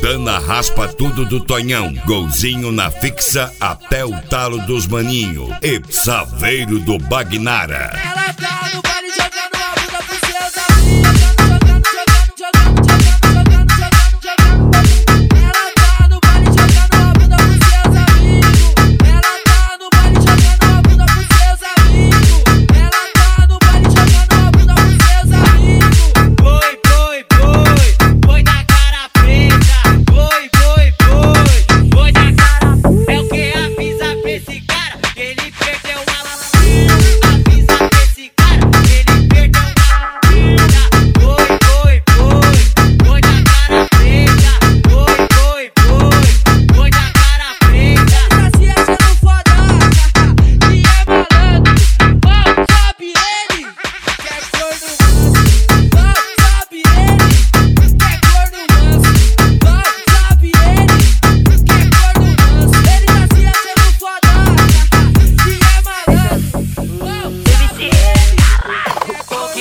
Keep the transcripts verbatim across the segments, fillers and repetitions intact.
Montana raspa tudo do Tonhão. Golzinho na fixa até o talo dos maninho. E Saveiro do Bagnara. Ela tá no baile jogando a bunda pros seus amigos. Jogando, jogando, jogando, jogando, jogando, jogando, jogando. Ela tá no baile jogando a bunda pros seus amigos. Ela tá no baile jogando a bunda pros seus amigos. Ela tá no baile jogando a bunda pros seus amigos. Boi, boi, boi, boi da cara preta. Boi, boi, boi, boi da cara. É o que avisa pra esse cara que ele perdeu uma lampiona. Avisa pra esse cara que ele perdeu uma lampiona. Boi, boi, boi, boi da cara preta. Boi, boi, boi, boi da cara preta. Tá se achando foda, e é malandro. Ó, sabe ele, que é corno manso. Ó, sabe ele, que é corno manso. Ó, sabe ele, que é corno manso. Ele tá se achando foda, e é malandro. Ó, sabe ele, que é corno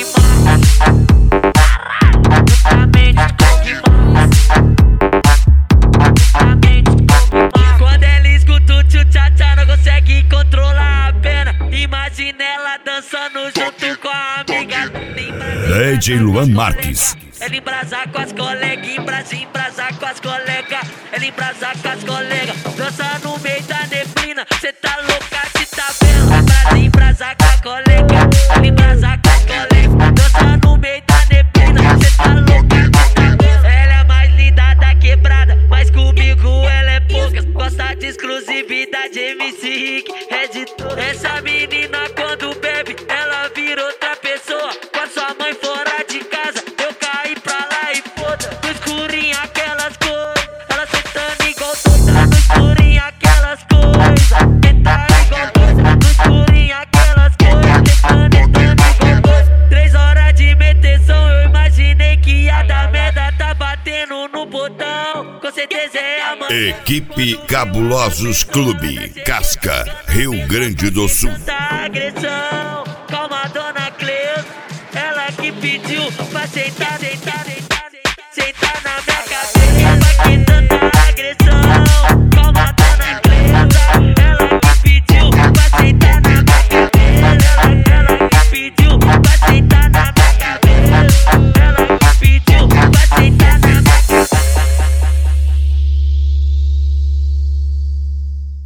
Quando ela escuta o tchu-tchá-tchá, não consegue controlar a pena. Imagina ela dançando junto com a amiga. D J Luan Marques. Ela embrasar com as colegas, embrasa, embrasar com as colegas. Ela embrasar com as colegas, dança no meio da neblina. Cê tá louca de tá vendo? Embrasa, embrasar com a colega. Ela embrasar com as colegas, dança no meio da neblina. Cê tá louca de tá vendo? Ela é mais linda da quebrada, mas comigo ela é pouca. Gosta de exclusividade, M C Rick, editor. Essa menina quando bebe, ela vira outra pessoa. Com a sua mãe fora de casa, eu caí pra lá e foda. No escurinho aquelas coisas, ela sentando igual doida. No escurinho aquelas coisas, tenta igual doida. No escurinho aquelas coisas, tentando, tentando igual doida. Três horas de meteção, eu imaginei que ia dar merda. Tá batendo no botão, com certeza é a mãe. Equipe Cabulosos Clube, Casca, Rio Grande do Sul. Da agressão, calma, dona Cleusa. Ela que pediu pra sentar, sentar.